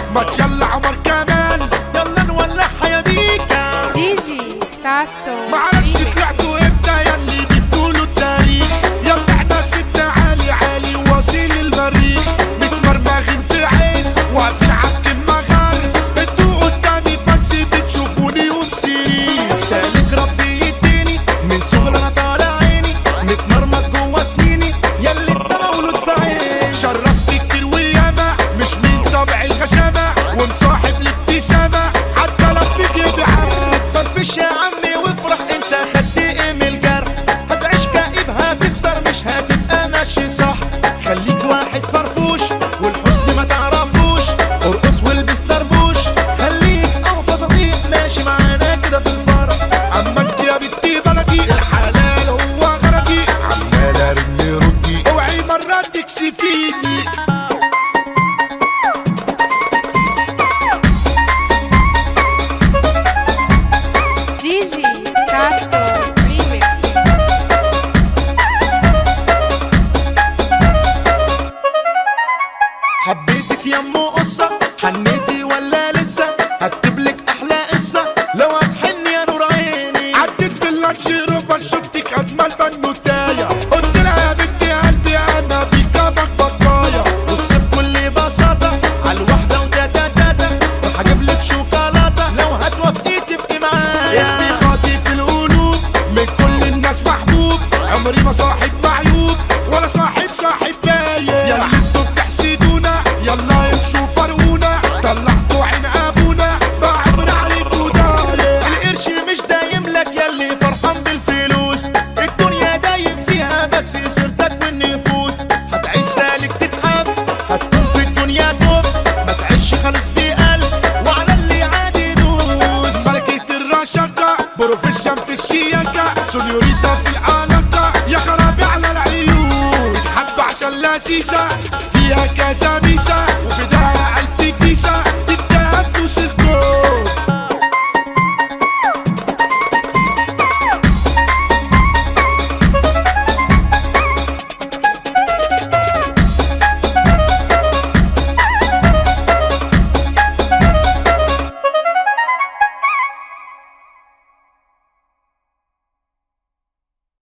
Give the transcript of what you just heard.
ما تشل عمر كمان يلا نولعها يا بيكا. دي جي ساسو معرفش طلعتوا امتى ياللي بتقولوا التاريخ. يلا احنا ستة عالي عالي واصيل المريخ، متمرمغين في عز واقفين عالكم مغارس. انتوا قدامي فانسي بتشوفوني ومسيرين. سالك ربي يديني من صغر انا طالع عيني، متمرمط جوا سنيني ياللي انت مولود في عيني. شرفت كتير وياما مش من طبع الغشامة، ومصاحب الابتسامة حتى لو في جيبي عاد. فرفش يا عمي وافرح، انت خدت ايه من الجرح؟ هتعيش كئيب هتخسر مش هتبقى ماشي صح. خليك واحد فرفوش والحزن ما تعرفوش، ارقص والبس طربوش، خليك اوفى صديق ماشي معانا كده في الفرح. عمك يا بنتي بلدي الحلال هو غرضي، عمال ارن ردي اوعي مرة تكسفيني. دي جي ساسو ريميكس. حبيتك يا ام قصة، حنيتي ولا لسه؟ هكتبلك احلى قصة لو هتحني يا نور عيني. عديت باللانش روفر شفتك اجمل بنوتاية، قلت لها يا بنتي قلبي انا بيكابك بطاية. بص بكل بساطة عالواحدة وتاتا تاتا، وهجيبلك شوكولاتة لو هتوافقي تبقي معايا. اسمي خاطي في القلوب من كل الناس محبوب، عمري ما صاحب معيوب ولا صاحب باين. يلا انتوا بتحسدونا يلا امشوا فرقونا، طلعتوا عين ابونا بعبر عليكوا دايم. القرش مش دايم لك ياللي فرحان بالفلوس، الدنيا دايم فيها بس سيرتك والنفوس. هتعيش سالك تتحب هتكون في الدنيا توب، ما تعيش خالص بقلب وعلى اللي عادي دوس. ملكة الرشاقة بروفيشن في الشياكة، سونيوريتا في العلاقة يا خرابي على العيون. بتحب عشان لذيذة فيها كذا ميزة،